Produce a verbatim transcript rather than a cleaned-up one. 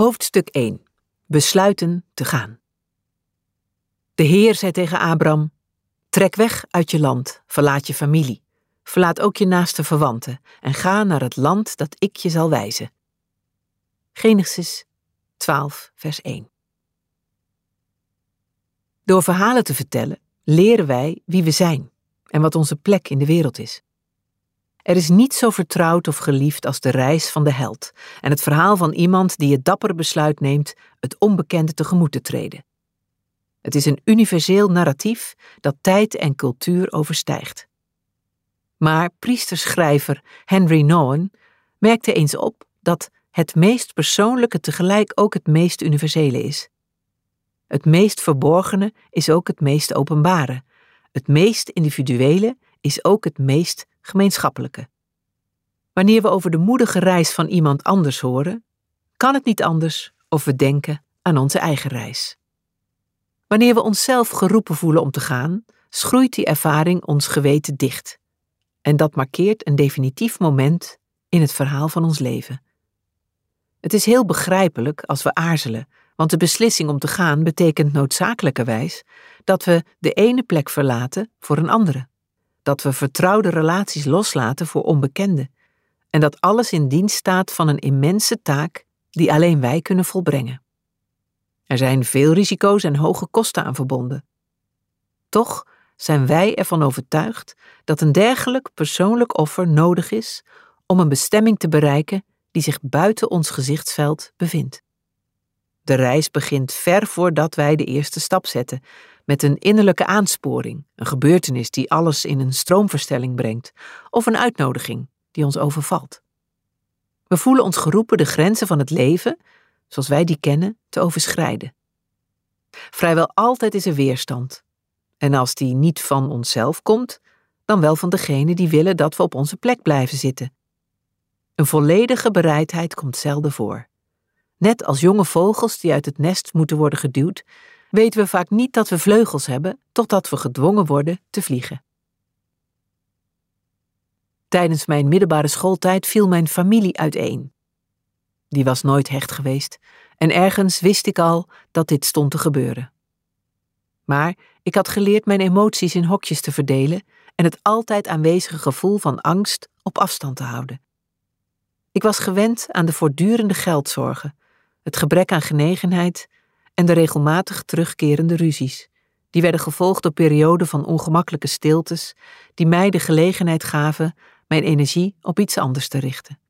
Hoofdstuk één. Besluiten te gaan. De Heer zei tegen Abram: trek weg uit je land, verlaat je familie, verlaat ook je naaste verwanten en ga naar het land dat ik je zal wijzen. Genesis twaalf, vers één. Door verhalen te vertellen leren wij wie we zijn en wat onze plek in de wereld is. Er is niets zo vertrouwd of geliefd als de reis van de held en het verhaal van iemand die het dappere besluit neemt het onbekende tegemoet te treden. Het is een universeel narratief dat tijd en cultuur overstijgt. Maar priesterschrijver Henry Nouwen merkte eens op dat het meest persoonlijke tegelijk ook het meest universele is. Het meest verborgene is ook het meest openbare. Het meest individuele is ook het meest gemeenschappelijke. Wanneer we over de moedige reis van iemand anders horen, kan het niet anders of we denken aan onze eigen reis. Wanneer we onszelf geroepen voelen om te gaan, schroeit die ervaring ons geweten dicht. En dat markeert een definitief moment in het verhaal van ons leven. Het is heel begrijpelijk als we aarzelen, want de beslissing om te gaan betekent noodzakelijkerwijs dat we de ene plek verlaten voor een andere. Dat we vertrouwde relaties loslaten voor onbekende. En dat alles in dienst staat van een immense taak die alleen wij kunnen volbrengen. Er zijn veel risico's en hoge kosten aan verbonden. Toch zijn wij ervan overtuigd dat een dergelijk persoonlijk offer nodig is om een bestemming te bereiken die zich buiten ons gezichtsveld bevindt. De reis begint ver voordat wij de eerste stap zetten, met een innerlijke aansporing, een gebeurtenis die alles in een stroomversnelling brengt, of een uitnodiging die ons overvalt. We voelen ons geroepen de grenzen van het leven, zoals wij die kennen, te overschrijden. Vrijwel altijd is er weerstand. En als die niet van onszelf komt, dan wel van degenen die willen dat we op onze plek blijven zitten. Een volledige bereidheid komt zelden voor. Net als jonge vogels die uit het nest moeten worden geduwd, weten we vaak niet dat we vleugels hebben, totdat we gedwongen worden te vliegen. Tijdens mijn middelbare schooltijd viel mijn familie uiteen. Die was nooit hecht geweest en ergens wist ik al dat dit stond te gebeuren. Maar ik had geleerd mijn emoties in hokjes te verdelen en het altijd aanwezige gevoel van angst op afstand te houden. Ik was gewend aan de voortdurende geldzorgen, het gebrek aan genegenheid en de regelmatig terugkerende ruzies. Die werden gevolgd door perioden van ongemakkelijke stiltes die mij de gelegenheid gaven mijn energie op iets anders te richten.